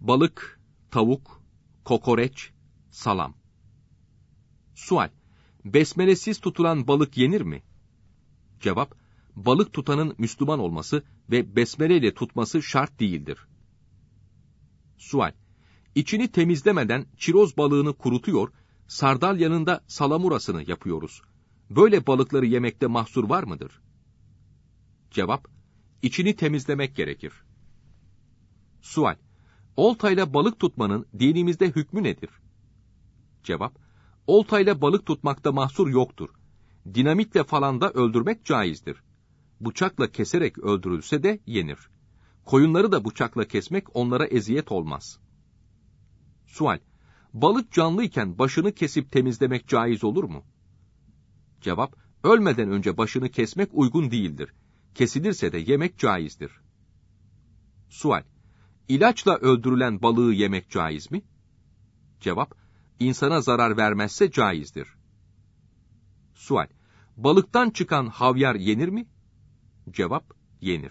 balık, tavuk, kokoreç, salam. Sual: besmelesiz tutulan balık yenir mi? Cevap: balık tutanın Müslüman olması ve besmeleyle tutması şart değildir. Sual: İçini temizlemeden çiroz balığını kurutuyor, sardalyanın salamurasını yapıyoruz. Böyle balıkları yemekte mahsur var mıdır? Cevap: İçini temizlemek gerekir. Sual: oltayla balık tutmanın dinimizde hükmü nedir? Cevap: oltayla balık tutmakta mahsur yoktur. Dinamitle falan da öldürmek caizdir. Bıçakla keserek öldürülse de yenir. Koyunları da bıçakla kesmek onlara eziyet olmaz. Sual: balık canlıyken başını kesip temizlemek caiz olur mu? Cevap: ölmeden önce başını kesmek uygun değildir. Kesilirse de yemek caizdir. Sual: İlaçla öldürülen balığı yemek caiz mi? Cevap: insana zarar vermezse caizdir. Sual: balıktan çıkan havyar yenir mi? Cevap: yenir.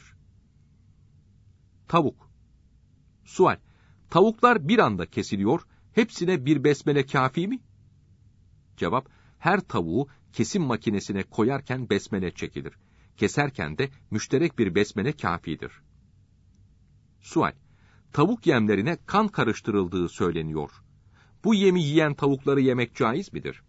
Tavuk. Sual: tavuklar bir anda kesiliyor, hepsine bir besmele kâfi mi? Cevap: her tavuğu kesim makinesine koyarken besmele çekilir. Keserken de müşterek bir besmele kâfidir. Sual: tavuk yemlerine kan karıştırıldığı söyleniyor. Bu yemi yiyen tavukları yemek caiz midir?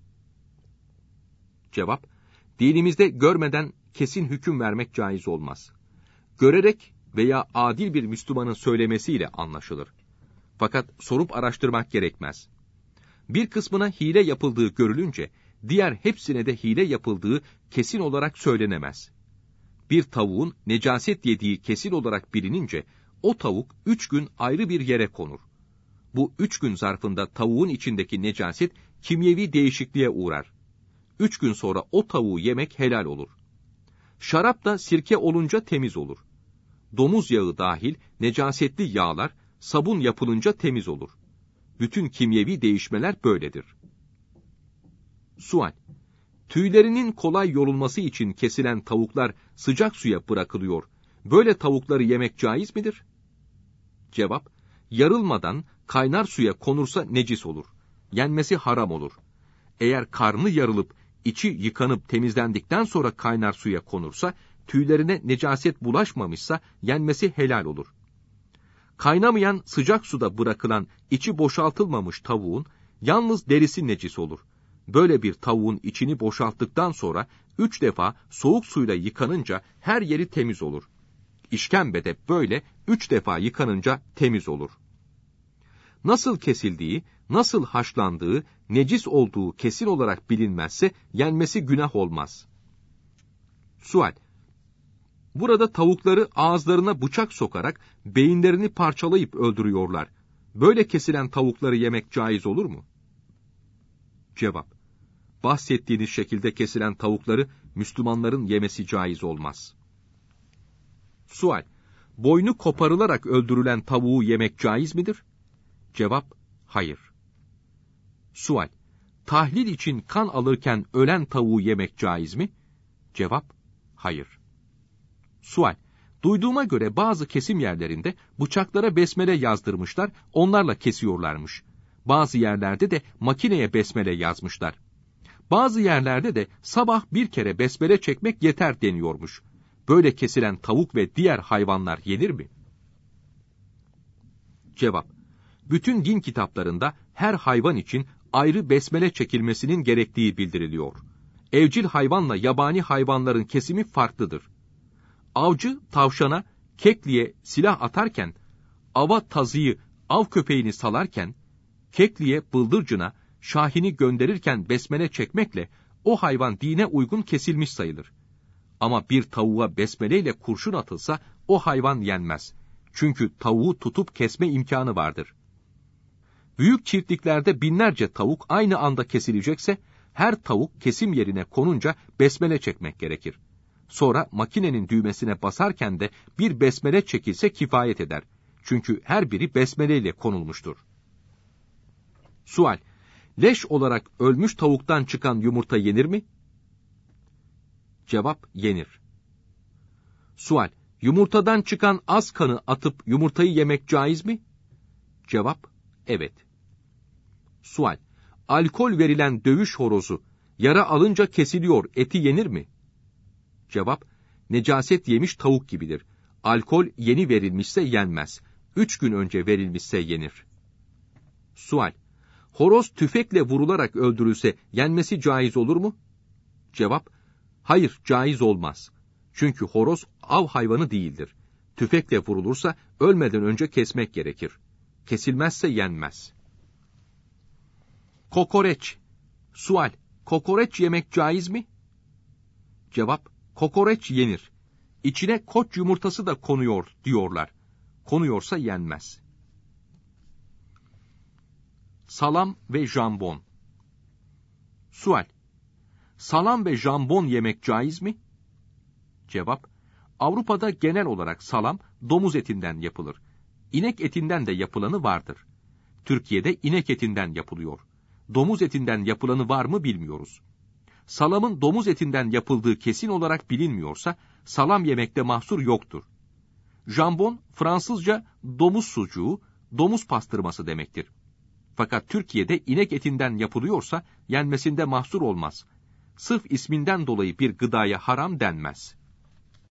Cevap: dinimizde görmeden kesin hüküm vermek caiz olmaz. Görerek veya adil bir Müslümanın söylemesiyle anlaşılır. Fakat sorup araştırmak gerekmez. Bir kısmına hile yapıldığı görülünce, diğer hepsine de hile yapıldığı kesin olarak söylenemez. Bir tavuğun necaset yediği kesin olarak bilinince, o tavuk 3 gün ayrı bir yere konur. Bu 3 gün zarfında tavuğun içindeki necaset kimyevi değişikliğe uğrar. 3 gün sonra o tavuğu yemek helal olur. Şarap da sirke olunca temiz olur. Domuz yağı dahil necasetli yağlar sabun yapılınca temiz olur. Bütün kimyevi değişmeler böyledir. Sual: tüylerinin kolay yorulması için kesilen tavuklar sıcak suya bırakılıyor. Böyle tavukları yemek caiz midir? Cevap: yarılmadan kaynar suya konursa necis olur. Yenmesi haram olur. Eğer karnı yarılıp içi yıkanıp temizlendikten sonra kaynar suya konursa, tüylerine necaset bulaşmamışsa yenmesi helal olur. Kaynamayan sıcak suda bırakılan içi boşaltılmamış tavuğun yalnız derisi necis olur. Böyle bir tavuğun içini boşalttıktan sonra 3 defa soğuk suyla yıkanınca her yeri temiz olur. İşkembe de böyle 3 defa yıkanınca temiz olur. Nasıl kesildiği, nasıl haşlandığı, necis olduğu kesin olarak bilinmezse yenmesi günah olmaz. Sual: burada tavukları ağızlarına bıçak sokarak beyinlerini parçalayıp öldürüyorlar. Böyle kesilen tavukları yemek caiz olur mu? Cevap: bahsettiğiniz şekilde kesilen tavukları Müslümanların yemesi caiz olmaz. Sual: boynu koparılarak öldürülen tavuğu yemek caiz midir? Cevap: hayır. Sual: tahlil için kan alırken ölen tavuğu yemek caiz mi? Cevap: hayır. Sual: duyduğuma göre bazı kesim yerlerinde bıçaklara besmele yazdırmışlar, onlarla kesiyorlarmış. Bazı yerlerde de makineye besmele yazmışlar. Bazı yerlerde de sabah bir kere besmele çekmek yeter deniyormuş. Böyle kesilen tavuk ve diğer hayvanlar yenir mi? Cevap: bütün din kitaplarında her hayvan için ayrı besmele çekilmesinin gerektiği bildiriliyor. Evcil hayvanla yabani hayvanların kesimi farklıdır. Avcı tavşana, kekliğe silah atarken, ava tazıyı, av köpeğini salarken, kekliğe bıldırcına, şahini gönderirken besmele çekmekle o hayvan dine uygun kesilmiş sayılır. Ama bir tavuğa besmeleyle kurşun atılsa o hayvan yenmez. Çünkü tavuğu tutup kesme imkanı vardır. Büyük çiftliklerde binlerce tavuk aynı anda kesilecekse, her tavuk kesim yerine konunca besmele çekmek gerekir. Sonra makinenin düğmesine basarken de bir besmele çekilse kifayet eder. Çünkü her biri besmeleyle konulmuştur. Sual: leş olarak ölmüş tavuktan çıkan yumurta yenir mi? Cevap: yenir. Sual: yumurtadan çıkan az kanı atıp yumurtayı yemek caiz mi? Cevap, evet. Sual: alkol verilen dövüş horozu, yara alınca kesiliyor, eti yenir mi? Cevap: necaset yemiş tavuk gibidir. Alkol yeni verilmişse yenmez. 3 gün önce verilmişse yenir. Sual: horoz tüfekle vurularak öldürülse yenmesi caiz olur mu? Cevap: hayır, caiz olmaz. Çünkü horoz av hayvanı değildir. Tüfekle vurulursa ölmeden önce kesmek gerekir. Kesilmezse yenmez. Kokoreç. Sual: kokoreç yemek caiz mi? Cevap: kokoreç yenir. İçine koç yumurtası da konuyor diyorlar. Konuyorsa yenmez. Salam ve jambon. Sual: salam ve jambon yemek caiz mi? Cevap: Avrupa'da genel olarak salam domuz etinden yapılır. İnek etinden de yapılanı vardır. Türkiye'de inek etinden yapılıyor. Domuz etinden yapılanı var mı bilmiyoruz. Salamın domuz etinden yapıldığı kesin olarak bilinmiyorsa salam yemekte mahsur yoktur. Jambon, Fransızca domuz sucuğu, domuz pastırması demektir. Fakat Türkiye'de inek etinden yapılıyorsa yenmesinde mahsur olmaz. Sırf isminden dolayı bir gıdaya haram denmez.